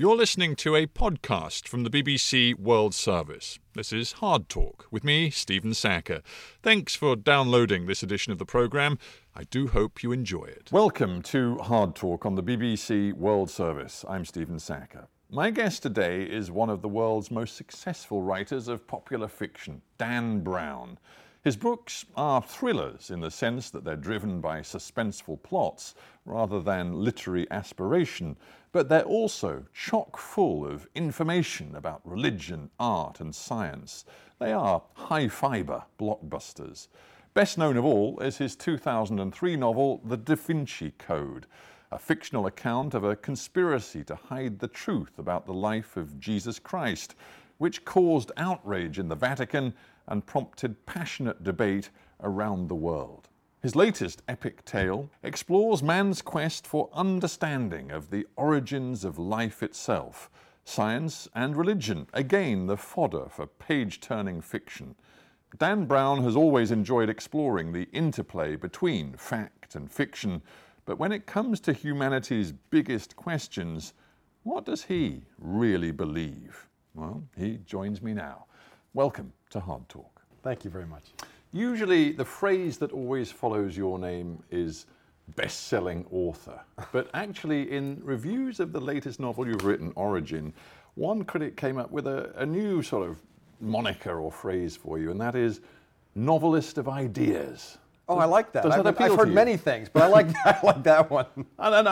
You're listening to a podcast from the BBC World Service. This is Hard Talk with me, Stephen Sacker. Thanks for downloading this edition of the programme. I do hope you enjoy it. Welcome to Hard Talk on the BBC World Service. I'm Stephen Sacker. My guest today is one of the world's most successful writers of popular fiction, Dan Brown. His books are thrillers in the sense that they're driven by suspenseful plots rather than literary aspiration, but they're also chock full of information about religion, art and science. They are high-fibre blockbusters. Best known of all is his 2003 novel, The Da Vinci Code, a fictional account of a conspiracy to hide the truth about the life of Jesus Christ, which caused outrage in the Vatican and prompted passionate debate around the world. His latest epic tale explores man's quest for understanding of the origins of life itself, science and religion, again the fodder for page-turning fiction. Dan Brown has always enjoyed exploring the interplay between fact and fiction, but when it comes to humanity's biggest questions, what does he really believe? Well, he joins me now. Welcome to Hard Talk. Thank you very much. Usually the phrase that always follows your name is best-selling author. But actually in reviews of the latest novel you've written, Origin, one critic came up with a new sort of moniker or phrase for you, and that is novelist of ideas. Oh, I like that. Does that appeal I've to heard you? many things, but I like that one. And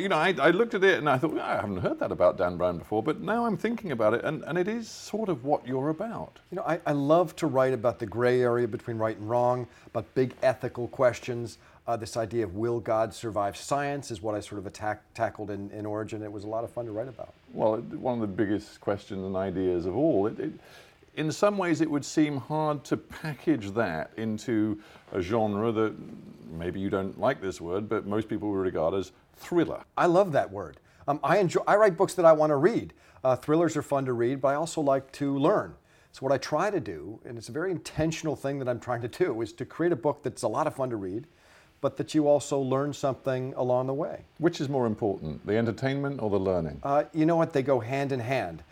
I looked at it and I thought, I haven't heard that about Dan Brown before, but now I'm thinking about it, and it is sort of what you're about. You know, I love to write about the gray area between right and wrong, about big ethical questions. This idea of will God survive science is what I sort of tackled in Origin. It was a lot of fun to write about. Well, one of the biggest questions and ideas of all. In some ways, it would seem hard to package that into a genre that, maybe you don't like this word, but most people would regard as thriller. I love that word. I write books that I want to read. Thrillers are fun to read, but I also like to learn. So what I try to do, and it's a very intentional thing that I'm trying to do, is to create a book that's a lot of fun to read, but that you also learn something along the way. Which is more important, the entertainment or the learning? You know what? They go hand in hand.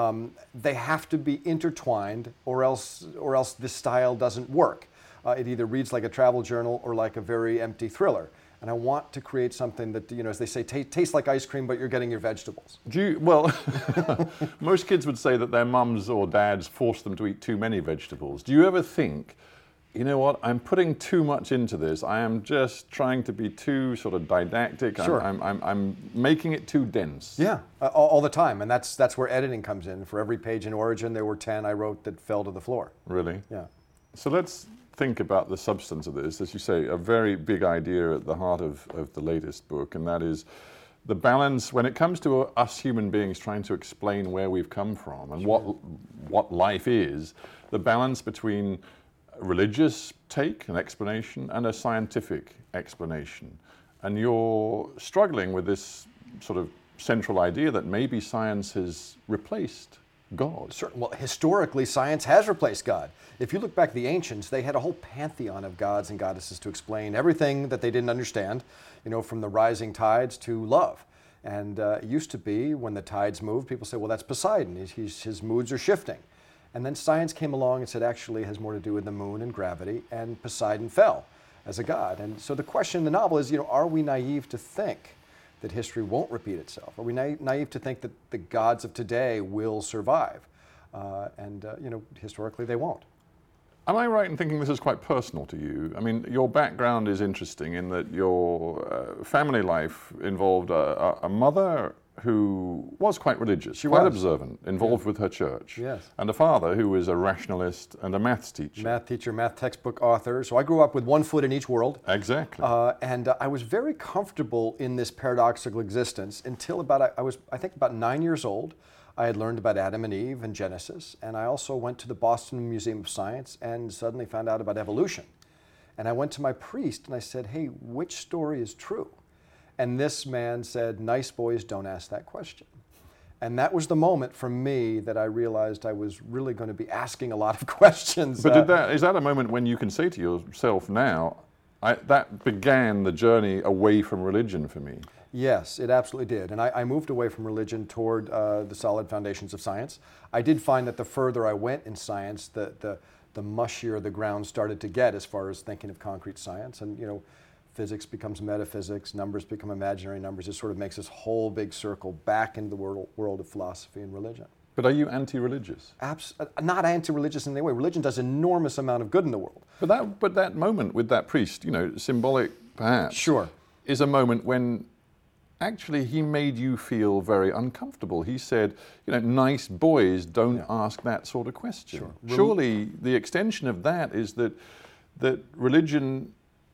They have to be intertwined, or else this style doesn't work. It either reads like a travel journal or like a very empty thriller. And I want to create something that, you know, as they say, tastes like ice cream, but you're getting your vegetables. Most kids would say that their mums or dads force them to eat too many vegetables. Do you ever think, you know what, I'm putting too much into this. I am just trying to be too sort of didactic. Sure. I'm making it too dense. Yeah, all the time. And that's where editing comes in. For every page in Origin, there were 10 I wrote that fell to the floor. Really? Yeah. So let's think about the substance of this. As you say, a very big idea at the heart of the latest book, and that is the balance when it comes to us human beings trying to explain where we've come from and what life is, the balance between a religious take, an explanation, and a scientific explanation. And you're struggling with this sort of central idea that maybe science has replaced God. Well, historically, science has replaced God. If you look back at the ancients, they had a whole pantheon of gods and goddesses to explain everything that they didn't understand, you know, from the rising tides to love. And it used to be when the tides moved, people say, well, that's Poseidon. His moods are shifting. And then science came along and said, actually, it has more to do with the moon and gravity, and Poseidon fell as a god. And so the question in the novel is, you know, are we naive to think that history won't repeat itself? Are we naive to think that the gods of today will survive? You know, historically they won't. Am I right in thinking this is quite personal to you? I mean, your background is interesting in that your family life involved a mother who was quite religious, quite observant, involved with her church. Yes. And a father who was a rationalist and a maths teacher. Math teacher, math textbook author. So I grew up with one foot in each world. Exactly. I was very comfortable in this paradoxical existence until I think about 9 years old. I had learned about Adam and Eve and Genesis, and I also went to the Boston Museum of Science and suddenly found out about evolution. And I went to my priest and I said, hey, which story is true? And this man said, nice boys don't ask that question. And that was the moment for me that I realized I was really going to be asking a lot of questions. But is that a moment when you can say to yourself now, that began the journey away from religion for me? Yes, it absolutely did. And I moved away from religion toward the solid foundations of science. I did find that the further I went in science, the mushier the ground started to get as far as thinking of concrete science. And, physics becomes metaphysics, numbers become imaginary numbers. It sort of makes this whole big circle back into the world of philosophy and religion. But are you anti-religious? Not anti-religious in any way. Religion does enormous amount of good in the world. But that moment with that priest, symbolic perhaps, Sure, is a moment when actually he made you feel very uncomfortable. He said, nice boys don't ask that sort of question. Sure. Surely the extension of that is that religion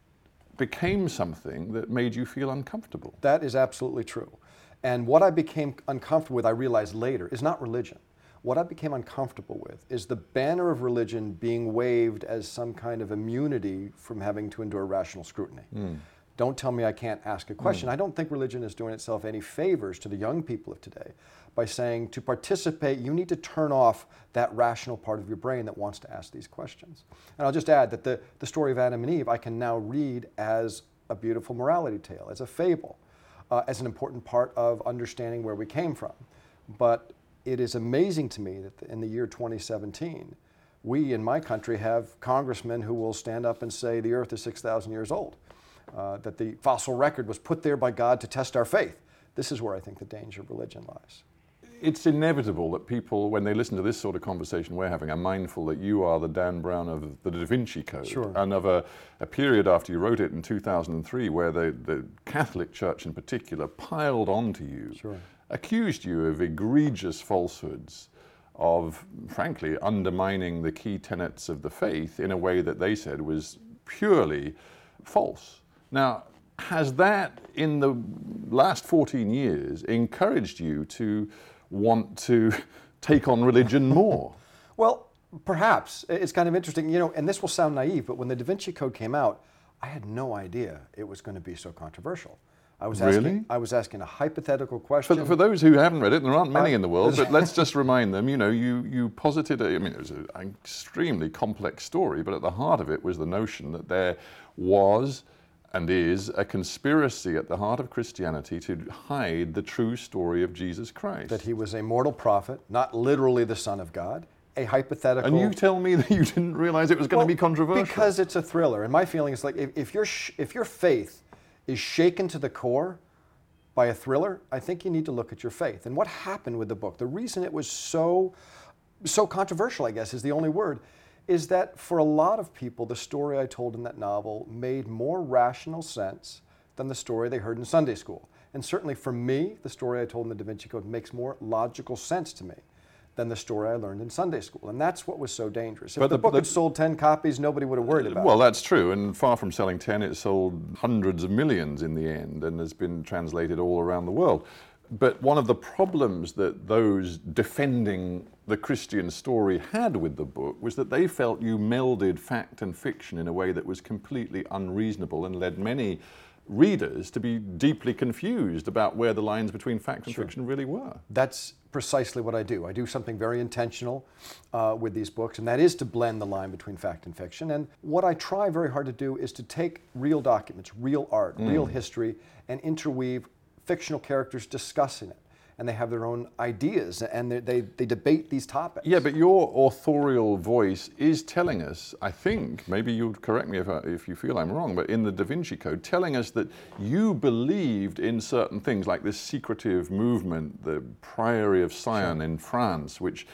became something that made you feel uncomfortable. That is absolutely true. And what I became uncomfortable with, I realized later, is not religion. What I became uncomfortable with is the banner of religion being waved as some kind of immunity from having to endure rational scrutiny. Don't tell me I can't ask a question. I don't think religion is doing itself any favors to the young people of today by saying to participate, you need to turn off that rational part of your brain that wants to ask these questions. And I'll just add that the story of Adam and Eve I can now read as a beautiful morality tale, as a fable, as an important part of understanding where we came from. But it is amazing to me that in the year 2017, we in my country have congressmen who will stand up and say the earth is 6,000 years old, that the fossil record was put there by God to test our faith. This is where I think the danger of religion lies. It's inevitable that people, when they listen to this sort of conversation we're having, are mindful that you are the Dan Brown of the Da Vinci Code. Sure. And of a period after you wrote it in 2003 where the Catholic Church in particular piled onto you, Sure. accused you of egregious falsehoods, of, frankly, undermining the key tenets of the faith in a way that they said was purely false. Now, has that, in the last 14 years, encouraged you to want to take on religion more? Well, perhaps. It's kind of interesting, and this will sound naive, but when the Da Vinci Code came out, I had no idea it was going to be so controversial. I was asking a hypothetical question. For those who haven't read it, and there aren't many in the world, but let's just remind them, you posited, it was an extremely complex story, but at the heart of it was the notion that there was and is a conspiracy at the heart of Christianity to hide the true story of Jesus Christ. That he was a mortal prophet, not literally the Son of God, a hypothetical... And you tell me that you didn't realize it was going to be controversial? Because it's a thriller. And my feeling is like, if your faith is shaken to the core by a thriller, I think you need to look at your faith. And what happened with the book, the reason it was so controversial, I guess is the only word, is that for a lot of people, the story I told in that novel made more rational sense than the story they heard in Sunday school. And certainly for me, the story I told in the Da Vinci Code makes more logical sense to me than the story I learned in Sunday school. And that's what was so dangerous. If the book had sold 10 copies, nobody would have worried about it. Well, that's true. And far from selling 10, it sold hundreds of millions in the end and has been translated all around the world. But one of the problems that those defending the Christian story had with the book was that they felt you melded fact and fiction in a way that was completely unreasonable and led many readers to be deeply confused about where the lines between fact and fiction really were. That's precisely what I do. I do something very intentional with these books, and that is to blend the line between fact and fiction. And what I try very hard to do is to take real documents, real art, real history, and interweave fictional characters discussing it. And they have their own ideas, and they debate these topics. Yeah, but your authorial voice is telling us, I think, maybe you'll correct me if you feel I'm wrong, but in the Da Vinci Code, telling us that you believed in certain things, like this secretive movement, the Priory of Sion in France, which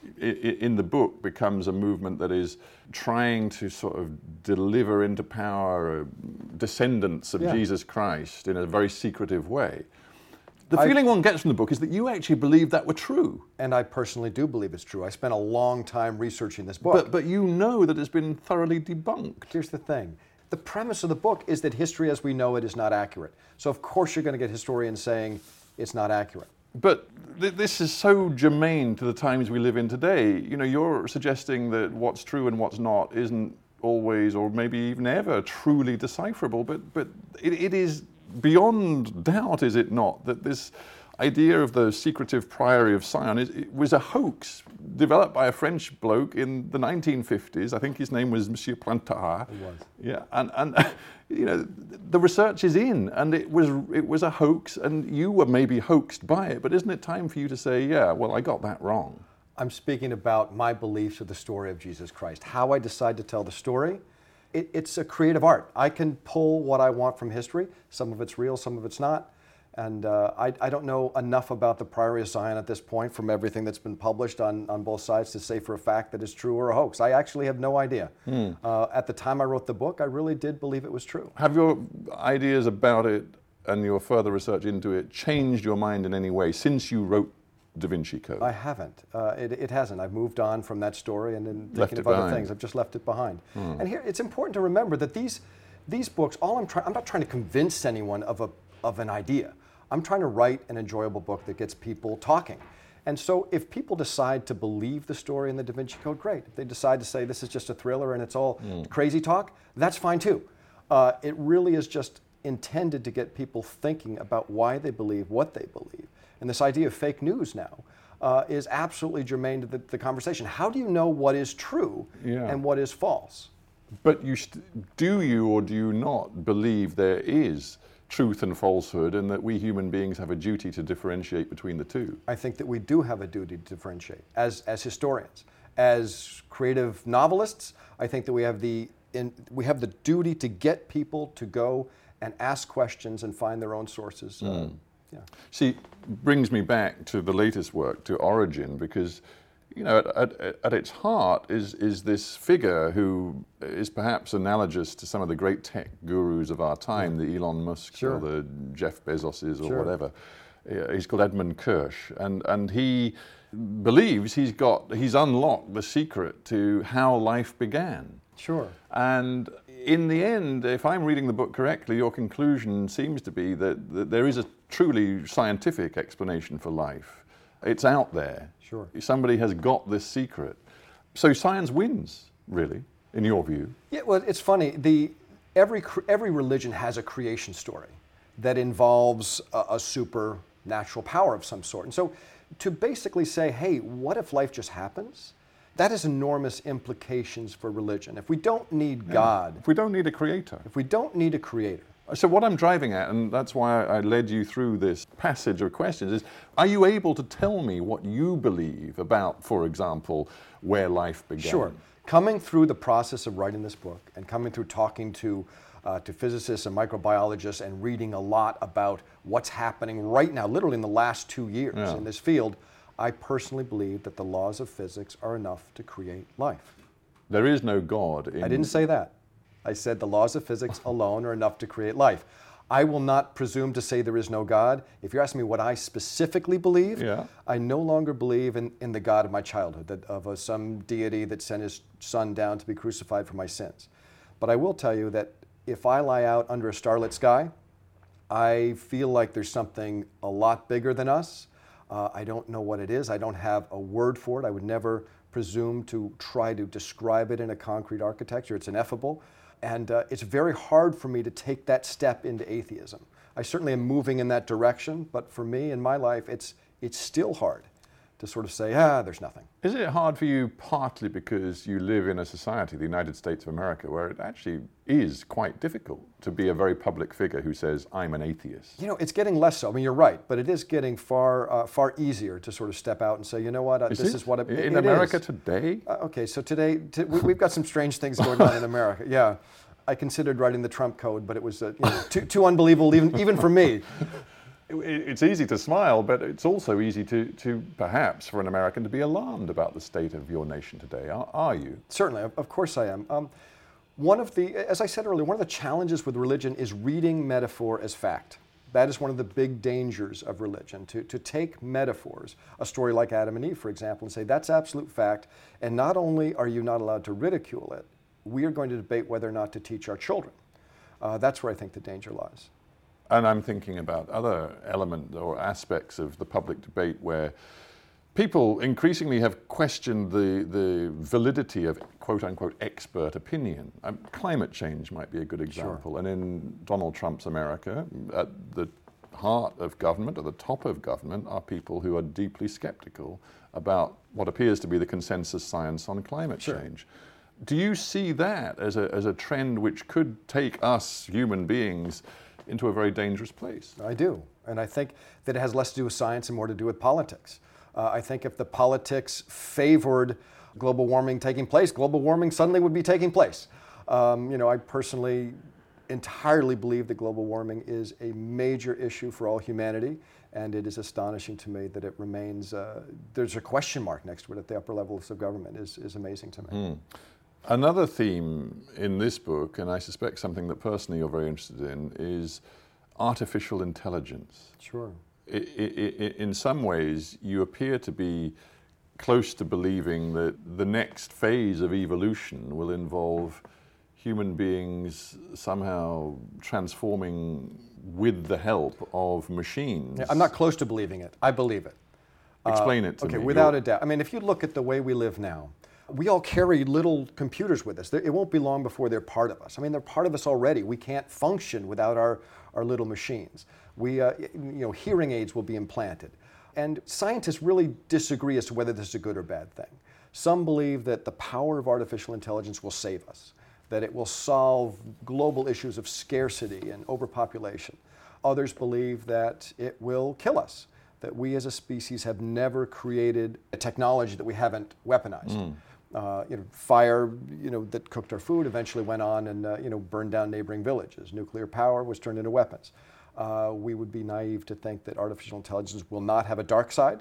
in the book becomes a movement that is trying to sort of deliver into power descendants of Jesus Christ in a very secretive way. The feeling one gets from the book is that you actually believe that were true. And I personally do believe it's true. I spent a long time researching this book. But you know that it's been thoroughly debunked. Here's the thing. The premise of the book is that history as we know it is not accurate. So of course you're going to get historians saying it's not accurate. But this is so germane to the times we live in today. You're suggesting that what's true and what's not isn't always, or maybe even ever, truly decipherable. But it is beyond doubt, is it not, that this idea of the secretive Priory of Sion it was a hoax developed by a French bloke in the 1950s. I think his name was Monsieur Plantard. It was. Yeah, and you know, the research is in, and it was a hoax, and you were maybe hoaxed by it. But isn't it time for you to say, yeah, well, I got that wrong? I'm speaking about my beliefs of the story of Jesus Christ. How I decide to tell the story, it's a creative art. I can pull what I want from history. Some of it's real, some of it's not. And I don't know enough about the Priory of Sion at this point from everything that's been published on both sides to say for a fact that it's true or a hoax. I actually have no idea. At the time I wrote the book, I really did believe it was true. Have your ideas about it and your further research into it changed your mind in any way since you wrote Da Vinci Code? I haven't. It hasn't. I've moved on from that story and then thinking of other things. I've just left it behind. And here, it's important to remember that these books, I'm not trying to convince anyone of an idea. I'm trying to write an enjoyable book that gets people talking. And so if people decide to believe the story in the Da Vinci Code, great. If they decide to say this is just a thriller and it's all crazy talk, that's fine too. It really is just intended to get people thinking about why they believe what they believe. And this idea of fake news now is absolutely germane to the conversation. How do you know what is true and what is false? But do you or do you not believe there is truth and falsehood, and that we human beings have a duty to differentiate between the two? I think that we do have a duty to differentiate as historians. As creative novelists, I think that we have the duty to get people to go and ask questions and find their own sources. See, brings me back to the latest work, to Origin, because you know, at its heart is this figure who is perhaps analogous to some of the great tech gurus of our time, the Elon Musks or the Jeff Bezoses or whatever. He's called Edmund Kirsch, and he believes he's unlocked the secret to how life began. Sure. And in the end, if I'm reading the book correctly, your conclusion seems to be that there is a truly scientific explanation for life. It's out there. Sure. Somebody has got this secret. So science wins, really, in your view. Yeah, well, it's funny. Every religion has a creation story that involves a supernatural power of some sort. And so to basically say, hey, what if life just happens? That has enormous implications for religion. If we don't need God. If we don't need a creator. If we don't need a creator. So what I'm driving at, and that's why I led you through this passage of questions, is are you able to tell me what you believe about, for example, where life began? Sure. Coming through the process of writing this book and coming through talking to physicists and microbiologists and reading a lot about what's happening right now, literally in the last 2 years in this field, I personally believe that the laws of physics are enough to create life. There is no God in... I didn't say that. I said the laws of physics alone are enough to create life. I will not presume to say there is no God. If you're asking me what I specifically believe, I no longer believe in the God of my childhood, of some deity that sent his son down to be crucified for my sins. But I will tell you that if I lie out under a starlit sky, I feel like there's something a lot bigger than us. I don't know what it is. I don't have a word for it. I would never presume to try to describe it in a concrete architecture. It's ineffable. And it's very hard for me to take that step into atheism. I certainly am moving in that direction, but for me in my life, it's still hard to sort of say, there's nothing. Is it hard for you partly because you live in a society, the United States of America, where it actually is quite difficult to be a very public figure who says, I'm an atheist? You know, it's getting less so. I mean, you're right, but it is getting far easier to sort of step out and say, you know what, this is what it is. In America today? Okay, so today, we've got some strange things going on in America. Yeah, I considered writing the Trump code, but it was too unbelievable even for me. It's easy to smile, but it's also easy to perhaps for an American to be alarmed about the state of your nation today. Are you? Certainly, of course I am. As I said earlier, one of the challenges with religion is reading metaphor as fact. That is one of the big dangers of religion, to take metaphors, a story like Adam and Eve, for example, and say that's absolute fact, and not only are you not allowed to ridicule it, we are going to debate whether or not to teach our children. That's where I think the danger lies. And I'm thinking about other elements or aspects of the public debate where people increasingly have questioned the validity of quote-unquote expert opinion. Climate change might be a good example. Sure. And in Donald Trump's America, at the heart of government, at the top of government, are people who are deeply skeptical about what appears to be the consensus science on climate change. Do you see that as a trend which could take us, human beings, into a very dangerous place? I do. And I think that it has less to do with science and more to do with politics. I think if the politics favored global warming taking place, global warming suddenly would be taking place. I personally entirely believe that global warming is a major issue for all humanity, and it is astonishing to me that it remains, there's a question mark next to it at the upper levels of government is amazing to me. Another theme in this book, and I suspect something that personally you're very interested in, is artificial intelligence. Sure. In some ways, you appear to be close to believing that the next phase of evolution will involve human beings somehow transforming with the help of machines. Yeah, I'm not close to believing it. I believe it. Explain it to me. Okay, without a doubt. I mean, if you look at the way we live now, we all carry little computers with us. It won't be long before they're part of us. I mean, they're part of us already. We can't function without our little machines. Hearing aids will be implanted. And scientists really disagree as to whether this is a good or bad thing. Some believe that the power of artificial intelligence will save us, that it will solve global issues of scarcity and overpopulation. Others believe that it will kill us, that we as a species have never created a technology that we haven't weaponized. Fire, that cooked our food eventually went on and, burned down neighboring villages. Nuclear power was turned into weapons. We would be naive to think that artificial intelligence will not have a dark side.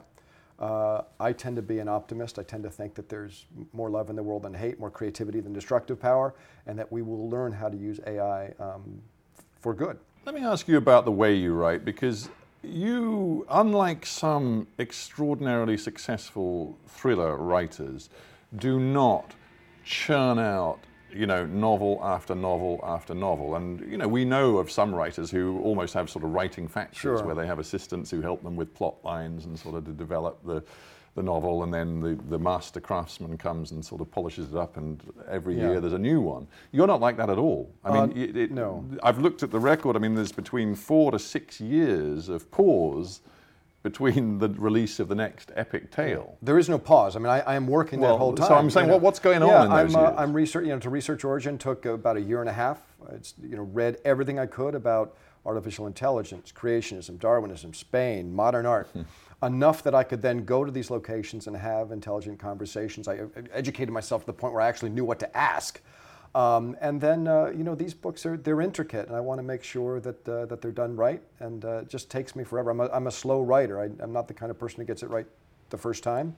I tend to be an optimist. I tend to think that there's more love in the world than hate, more creativity than destructive power, and that we will learn how to use AI for good. Let me ask you about the way you write, because you, unlike some extraordinarily successful thriller writers, do not churn out novel after novel after novel. And, we know of some writers who almost have sort of writing factories where they have assistants who help them with plot lines and sort of to develop the novel, and then the master craftsman comes and sort of polishes it up, and every year there's a new one. You're not like that at all. I mean, no. I've looked at the record. I mean, there's between 4 to 6 years of pause between the release of the next epic tale. There is no pause. I mean, I am working that whole time. So I'm saying, what's going on in those years? I'm researching. To research Origin took about 1.5 years. It's read everything I could about artificial intelligence, creationism, Darwinism, Spain, modern art, enough that I could then go to these locations and have intelligent conversations. I educated myself to the point where I actually knew what to ask. And then, these books they're intricate, and I want to make sure that they're done right. And it just takes me forever. I'm a slow writer. I'm not the kind of person who gets it right the first time.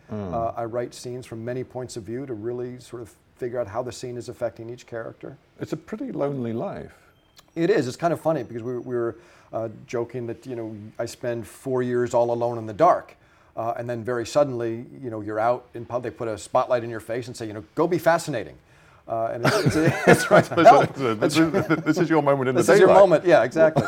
I write scenes from many points of view to really sort of figure out how the scene is affecting each character. It's a pretty lonely life. It is. It's kind of funny because we were joking that I spend 4 years all alone in the dark. And then very suddenly, you're out in public, they put a spotlight in your face and say, go be fascinating. And it's right. This is your moment in the daylight. This is your moment, yeah, exactly.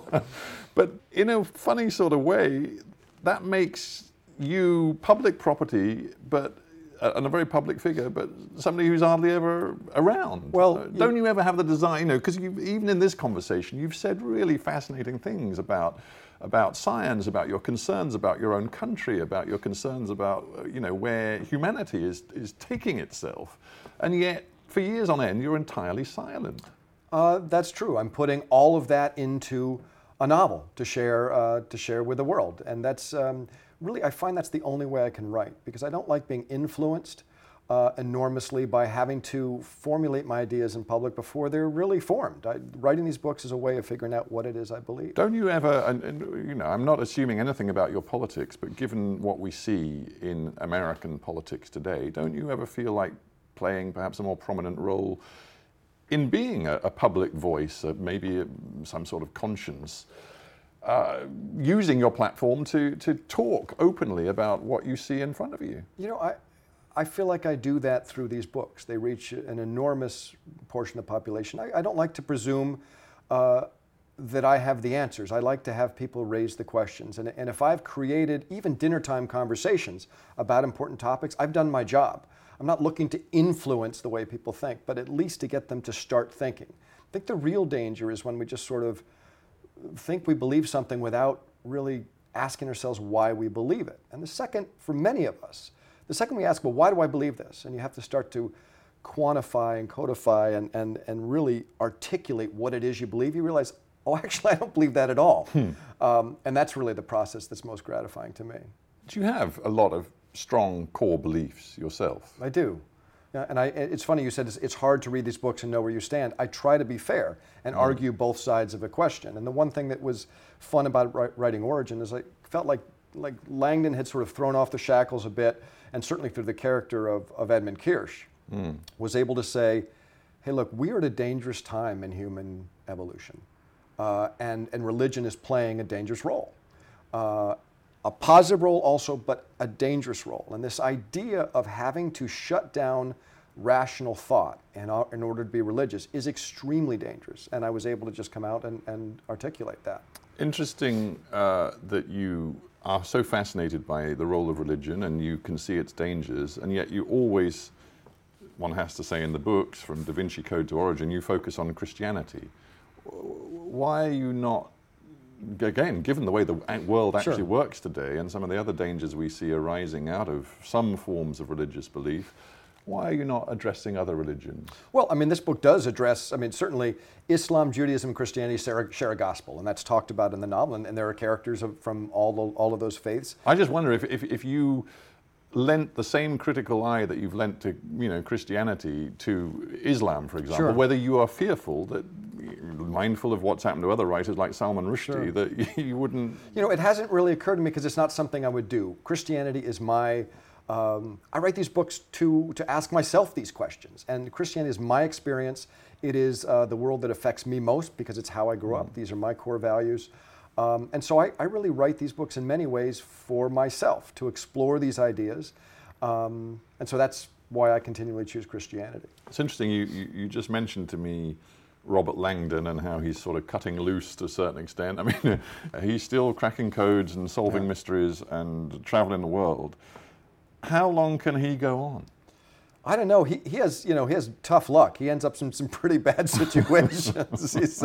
But in a funny sort of way, that makes you public property, and a very public figure, but somebody who's hardly ever around. Well, don't you ever have the desire, because even in this conversation, you've said really fascinating things about science, about your concerns about your own country, about your concerns about where humanity is taking itself, and yet for years on end you're entirely silent. That's true. I'm putting all of that into a novel to share with the world, and that's really, I find that's the only way I can write, because I don't like being influenced enormously by having to formulate my ideas in public before they're really formed. Writing these books is a way of figuring out what it is I believe. Don't you ever, I'm not assuming anything about your politics, but given what we see in American politics today, don't you ever feel like playing perhaps a more prominent role in being a public voice, maybe some sort of conscience, using your platform to talk openly about what you see in front of you? I feel like I do that through these books. They reach an enormous portion of the population. I don't like to presume that I have the answers. I like to have people raise the questions. And if I've created even dinner time conversations about important topics, I've done my job. I'm not looking to influence the way people think, but at least to get them to start thinking. I think the real danger is when we just sort of think we believe something without really asking ourselves why we believe it. And the second, for many of us, the second we ask, well, why do I believe this? And you have to start to quantify and codify and really articulate what it is you believe, you realize, oh, actually, I don't believe that at all. And that's really the process that's most gratifying to me. Do you have a lot of strong core beliefs yourself? I do. Yeah, and it's funny you said it's hard to read these books and know where you stand. I try to be fair and argue both sides of a question. And the one thing that was fun about writing Origin is I felt like Langdon had sort of thrown off the shackles a bit, and certainly through the character of Edmund Kirsch, was able to say, hey, look, we are at a dangerous time in human evolution, and religion is playing a dangerous role. A positive role also, but a dangerous role. And this idea of having to shut down rational thought in order to be religious is extremely dangerous. And I was able to just come out and articulate that. Interesting that you are so fascinated by the role of religion and you can see its dangers, and yet you always, one has to say in the books, from Da Vinci Code to Origin, you focus on Christianity. Why are you not, again, given the way the world actually works today and some of the other dangers we see arising out of some forms of religious belief, why are you not addressing other religions? Well, I mean, this book does address, I mean, certainly Islam, Judaism, Christianity share a gospel, and that's talked about in the novel, and there are characters from all of those faiths. I just wonder if you lent the same critical eye that you've lent to, Christianity to Islam, for example, whether you are fearful that, mindful of what's happened to other writers like Salman Rushdie, that you wouldn't... It hasn't really occurred to me because it's not something I would do. Christianity is my... I write these books to ask myself these questions, and Christianity is my experience. It is the world that affects me most because it's how I grew up. These are my core values. And so I really write these books in many ways for myself, to explore these ideas. And so that's why I continually choose Christianity. It's interesting, you just mentioned to me Robert Langdon and how he's sort of cutting loose to a certain extent. I mean, he's still cracking codes and solving mysteries and traveling the world. How long can he go on? I don't know. He has tough luck. He ends up in some pretty bad situations. He's,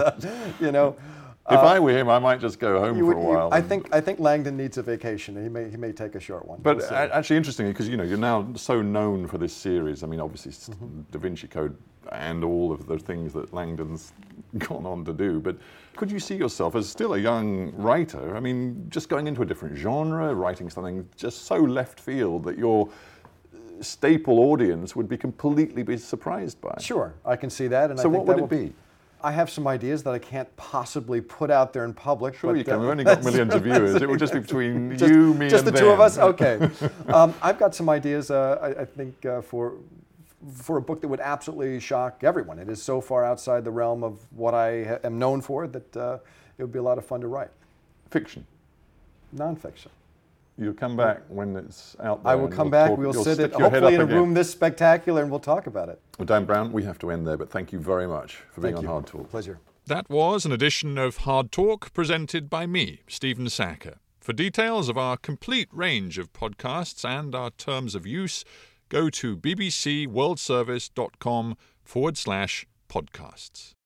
If I were him, I might just go home for a while. I think Langdon needs a vacation. He may take a short one. But actually, interestingly, because you're now so known for this series. I mean, obviously, Da Vinci Code and all of the things that Langdon's gone on to do. But could you see yourself as still a young writer? I mean, just going into a different genre, writing something just so left field that your staple audience would be completely surprised by? Sure, I can see that. And so, what would it be? I have some ideas that I can't possibly put out there in public. Sure, you can. We've only got millions of viewers. It would just be between you, me, just and the two of us. Okay. I've got some ideas. I think for a book that would absolutely shock everyone. It is so far outside the realm of what I am known for that it would be a lot of fun to write. Fiction. Nonfiction. You'll come back when it's out there. I will come back. We'll sit hopefully in a room this spectacular and we'll talk about it. Well, Dan Brown, we have to end there, but thank you very much for being on Hard Talk. Pleasure. That was an edition of Hard Talk presented by me, Stephen Sackur. For details of our complete range of podcasts and our terms of use, go to bbcworldservice.com/podcasts.